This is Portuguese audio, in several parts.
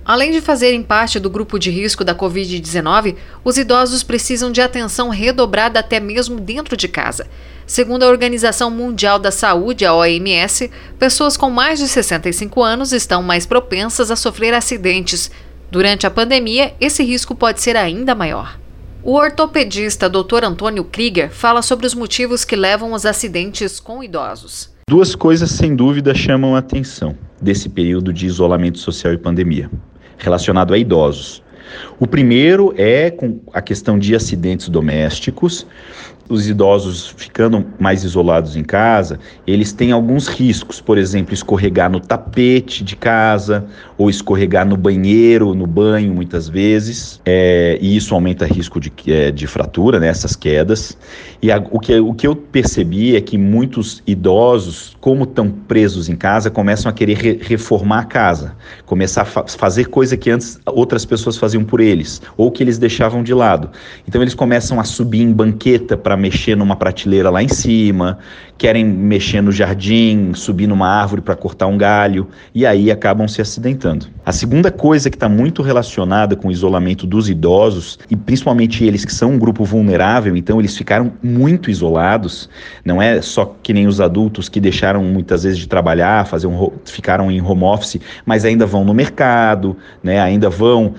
Além de fazerem parte do grupo de risco da Covid-19, os idosos precisam de atenção redobrada até mesmo dentro de casa. Segundo a Organização Mundial da Saúde, a OMS, pessoas com mais de 65 anos estão mais propensas a sofrer acidentes. Durante a pandemia, esse risco pode ser ainda maior. O ortopedista Dr. Antônio Krieger fala sobre os motivos que levam aos acidentes com idosos. Duas coisas sem dúvida chamam a atenção desse período de isolamento social e pandemia, relacionado a idosos. O primeiro é com a questão de acidentes domésticos. Os idosos ficando mais isolados em casa, eles têm alguns riscos, por exemplo, escorregar no tapete de casa ou escorregar no banheiro, no banho muitas vezes, e isso aumenta o risco de fratura, né, essas quedas. E o que eu percebi é que muitos idosos, como estão presos em casa, começam a querer reformar a casa, começar a fazer coisa que antes outras pessoas faziam por eles, ou que eles deixavam de lado. Então eles começam a subir em banqueta para mexer numa prateleira lá em cima, querem mexer no jardim, subir numa árvore para cortar um galho, e aí acabam se acidentando. A segunda coisa que está muito relacionada com o isolamento dos idosos, e principalmente eles que são um grupo vulnerável, então eles ficaram muito isolados, não é só que nem os adultos que deixaram muitas vezes de trabalhar, ficaram em home office, mas ainda vão no mercado, né, ainda vão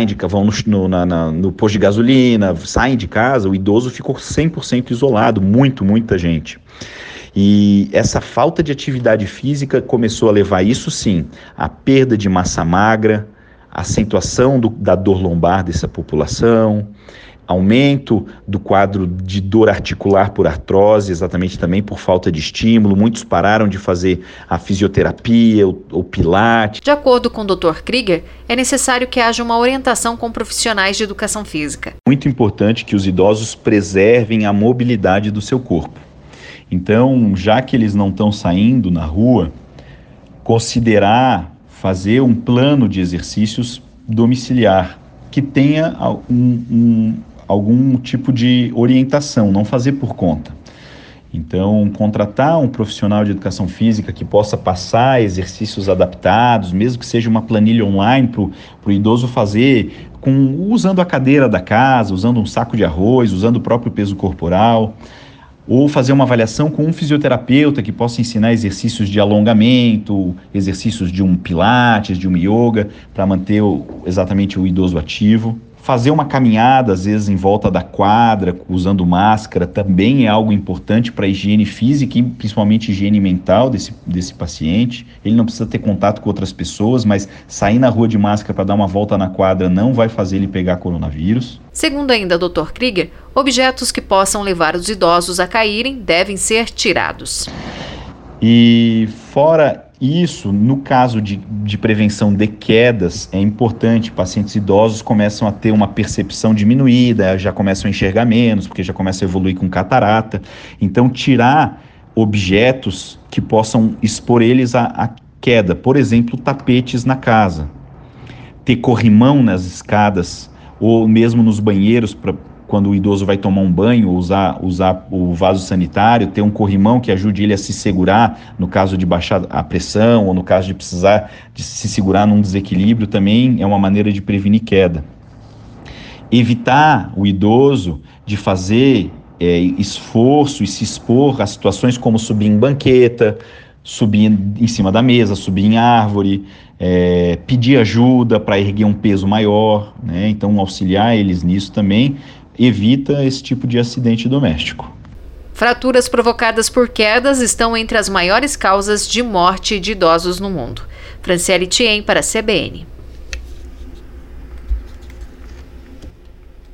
no posto de gasolina, saem de casa. O idoso ficou 100% isolado, muita gente. E essa falta de atividade física começou a levar, isso sim, à perda de massa magra, acentuação da dor lombar dessa população, aumento do quadro de dor articular por artrose, exatamente também por falta de estímulo. Muitos pararam de fazer a fisioterapia, o pilates. De acordo com o Dr. Krieger, é necessário que haja uma orientação com profissionais de educação física. Muito importante que os idosos preservem a mobilidade do seu corpo. Então, já que eles não estão saindo na rua, considerar fazer um plano de exercícios domiciliar que tenha algum tipo de orientação, não fazer por conta. Então, contratar um profissional de educação física que possa passar exercícios adaptados, mesmo que seja uma planilha online para o idoso fazer, usando a cadeira da casa, usando um saco de arroz, usando o próprio peso corporal, ou fazer uma avaliação com um fisioterapeuta que possa ensinar exercícios de alongamento, exercícios de um pilates, de um yoga, para manter exatamente o idoso ativo. Fazer uma caminhada, às vezes, em volta da quadra, usando máscara, também é algo importante para a higiene física e principalmente higiene mental desse paciente. Ele não precisa ter contato com outras pessoas, mas sair na rua de máscara para dar uma volta na quadra não vai fazer ele pegar coronavírus. Segundo ainda o Dr. Krieger, objetos que possam levar os idosos a caírem devem ser tirados. E fora isso, no caso de prevenção de quedas, é importante, pacientes idosos começam a ter uma percepção diminuída, já começam a enxergar menos, porque já começam a evoluir com catarata. Então, tirar objetos que possam expor eles à queda, por exemplo, tapetes na casa, ter corrimão nas escadas, ou mesmo nos banheiros, quando o idoso vai tomar um banho, usar o vaso sanitário, ter um corrimão que ajude ele a se segurar no caso de baixar a pressão ou no caso de precisar de se segurar num desequilíbrio, também é uma maneira de prevenir queda. Evitar o idoso de fazer esforço e se expor a situações como subir em banqueta, subir em cima da mesa, subir em árvore, pedir ajuda para erguer um peso maior, né? Então auxiliar eles nisso também evita esse tipo de acidente doméstico. Fraturas provocadas por quedas estão entre as maiores causas de morte de idosos no mundo. Franciele Thiem para a CBN.